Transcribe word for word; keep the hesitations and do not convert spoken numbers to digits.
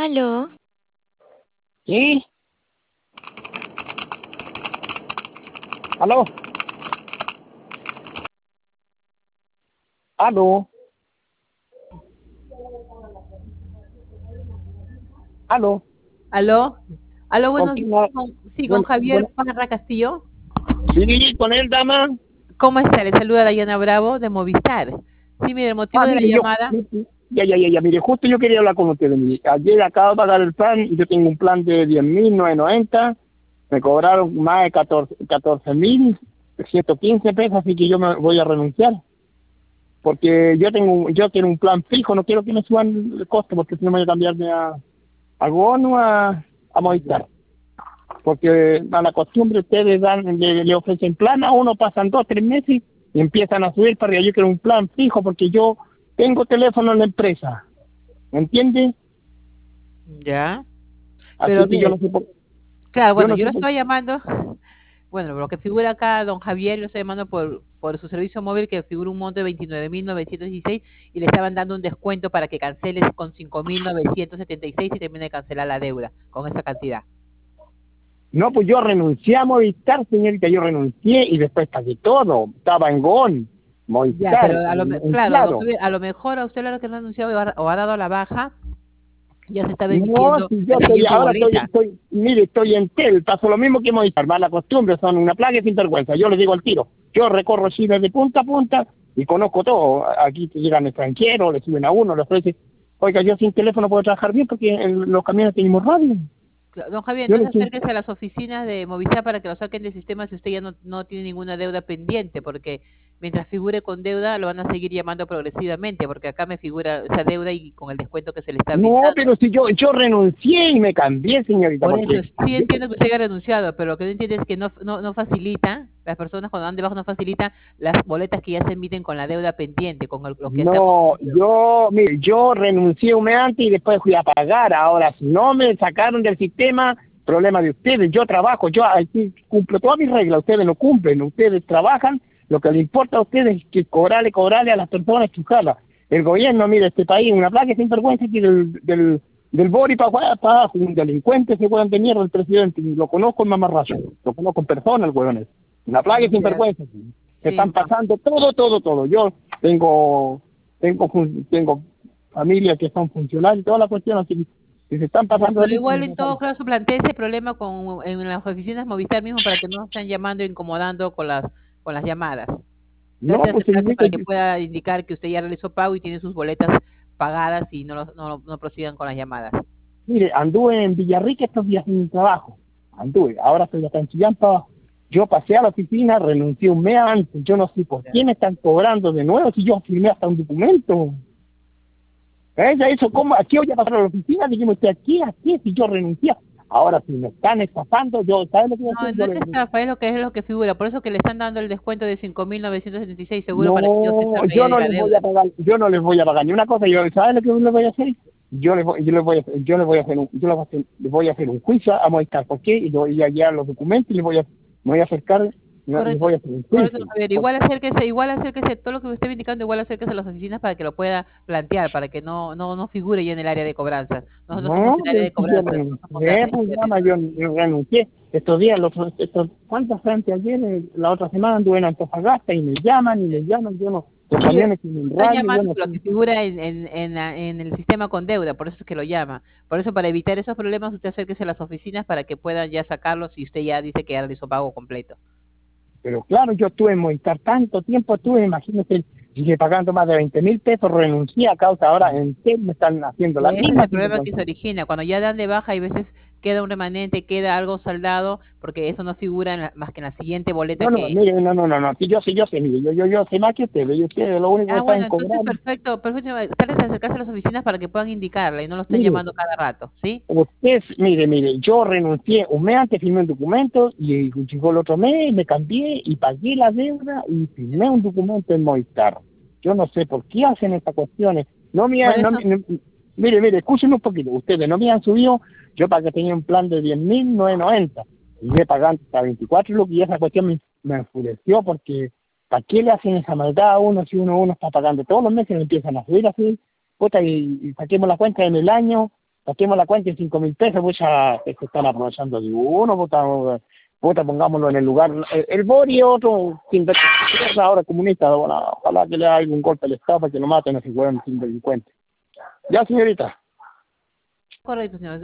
Aló, ¿Sí? ¿Aló? ¿Aló? ¿Aló? Aló, aló, ¿Con buenos días. quién ha- Con- Sí, con Bueno, Javier bueno, Parra Castillo. sí, con él, dama. ¿Cómo está? Le saluda Dayana Bravo de Movistar. Sí, mire, el motivo Ah, de la mire, yo, llamada. ya, ya, ya, ya, mire, justo yo quería hablar con ustedes. Mire, ayer acabo de pagar el plan y yo tengo un plan de diez mil novecientos noventa. Me cobraron más de catorce mil ciento quince pesos, así que yo me voy a renunciar. Porque yo tengo un- yo quiero un plan fijo, no quiero que me suban el costo, porque si no me voy a cambiarme a, a Bono, a, a Movistar. Porque a la costumbre ustedes dan, le, le ofrecen plan a uno, pasan dos, tres meses y empiezan a subir para arriba. Yo quiero un plan fijo porque yo tengo teléfono en la empresa, ¿me entiende? Ya. Pero Así que yo mire, no sé por, claro, yo bueno, no yo sé lo por, estoy llamando. Bueno, lo que figura acá, don Javier, lo estoy llamando por, por su servicio móvil que figura un monto de veintinueve mil novecientos dieciséis y le estaban dando un descuento para que cancele con cinco mil novecientos setenta y seis y termine de cancelar la deuda con esa cantidad. no, pues yo renuncié a Movistar, señorita, yo renuncié y después casi todo, estaba en GON, Ya, Movistar, pero a lo, en, me- en claro, don Claro. Javier, a lo mejor a usted lo que le ha anunciado o ha, o ha dado a la baja, ya se estaba No, emitiendo si yo la estoy, siguiente ahora estoy, boleta. estoy, mire, estoy en Tel, paso lo mismo que Movistar, va la costumbre, son una plaga sin vergüenza, yo les digo al tiro, yo recorro Chile de punta a punta y conozco todo, aquí te llegan extranjeros, le suben a uno, le ofrecen, oiga, yo sin teléfono puedo trabajar bien porque en los camiones tenemos radio, Cla- Don Javier, yo les entonces digo, acérquese a las oficinas de Movistar para que lo saquen del sistema si usted ya no, no tiene ninguna deuda pendiente, porque mientras figure con deuda lo van a seguir llamando progresivamente, porque acá me figura esa deuda y con el descuento que se le está no, brindando. pero si yo, yo renuncié y me cambié, señorita, Por eso, porque sí yo- entiendo que usted haya renunciado, pero lo que no entiende es que no, no, no facilita, las personas cuando van debajo no facilitan las boletas que ya se emiten con la deuda pendiente, con el- lo que se ha no, consumido. yo, mire, yo renuncié un mes antes y después fui a pagar. Ahora, si no me sacaron del sistema, problema de ustedes. Yo trabajo, yo aquí cumplo todas mis reglas, ustedes no cumplen, ustedes trabajan. Lo que les importa a ustedes es que cobrarle, cobrarle a las personas que usalan. El gobierno, mire, este país, una plaga sin vergüenza aquí del, del, del Bori para abajo, un delincuente, ese hueón de mierda, el presidente, y lo conozco en mamarracho, lo conozco en persona, el hueón ese. Una plaga sin Ya, vergüenza. Se sí, están no. pasando todo, todo, todo. Yo tengo tengo fun- tengo familias que son funcionarios, toda la cuestión así que se están Ya, pasando de pero listo. igual en todo caso plantea ese problema con, en las oficinas Movistar mismo para que no estén llamando e incomodando con las con las llamadas. No, Trate de pues acercarse señorita, para que yo- pueda indicar que usted ya realizó pago y tiene sus boletas pagadas y no, los- no, no prosigan con las llamadas. mire, anduve en Villarrica estos días sin trabajo, anduve, ahora estoy acá en Chillán para abajo. Yo pasé a la oficina, renuncié un mes antes, yo no sé por Ya. qué me están cobrando de nuevo si yo firmé hasta un documento. Ella hizo como, aquí voy a pasar a la oficina, dijimos usted aquí, aquí, si yo renuncié. Ahora si me están estafando, yo, ¿sabes lo que voy a No, hacer? no Yo es le, estafa, es lo que es lo que figura. Por eso que le están dando el descuento de cinco mil novecientos setenta y seis seguro para que no se no, salga ya yo de no la les voy a deuda. pagar, yo no les voy a pagar ni una cosa. Yo, ¿sabes lo que les voy a hacer? Yo les voy, yo les voy a, hacer- yo les voy a hacer un, yo les voy a hacer, les voy a hacer un juicio a Movistar, ¿por qué? Y les voy a guiar los documentos y les voy a, me voy a acercar, les Correcto, voy a hacer un correcto, juicio. Javier. Igual acérquese, igual acérquese, todo lo que me esté indicando, igual acérquese a las oficinas para que lo pueda plantear, para que no, no, no figure ya en el área de cobranza. Nosotros somos No, el área pero de si yo cobranza, no somos de renuncié, pues atención. llama, yo, yo renuncié. Estos días, los, estos, ¿cuántas gente ayer? eh, La otra semana anduve en Antofagasta y me llaman y me llaman, yo no, los Sí, camiones tienen están radio, yo llamando no por lo sé. que figura en, en, en, la- en el sistema con deuda, por eso es que lo llama. Por eso, para evitar esos problemas, usted acérquese a las oficinas para que puedan ya sacarlos y usted ya dice que ya le hizo pago completo. Pero claro, yo estuve en Movistar tanto tiempo, estuve, imagínate, sigue pagando más de veinte mil pesos, renuncié a causa, ahora en qué me están haciendo la Ese es misma el problema que sinvergüenza. se origina. Cuando ya dan de baja y a veces queda un remanente, queda algo saldado, porque eso no figura en la- más que en la siguiente boleta No, no, que... mire, no, no, no, no, si yo sé, yo sé, mire, yo, yo, yo sé más que ustedes, y ustedes lo único que Ah, están bueno, entonces cobrando, perfecto, perfecto. Trate de acercarse a las oficinas para que puedan indicarle y no lo estén mire, llamando cada rato, ¿sí? usted, mire, mire, yo renuncié un mes antes, firmé un documento, y llegó el otro mes, me cambié, y pagué la deuda, y firmé un documento en Movistar. Yo no sé por qué hacen estas cuestiones, no me, Por han- no, eso, me- no- mire, mire, escúchenme un poquito, ustedes no me han subido, yo para que tenía un plan de diez mil novecientos noventa, y me pagando hasta veinticuatro lucas, y esa cuestión me, me enfureció, porque ¿para qué le hacen esa maldad a uno si uno, uno está pagando todos los meses, me empiezan a subir así, puta, y, y saquemos la cuenta en el año, saquemos la cuenta en cinco mil pesos, pues ya se están aprovechando de uno, puta, puta, pongámoslo en el lugar. El, el Bori es otro sinvergüenza ahora comunista, bueno, ojalá que le haga algún golpe al Estado para que lo maten a ese hueón sin delincuente. Ya, señorita. Correcto, señor.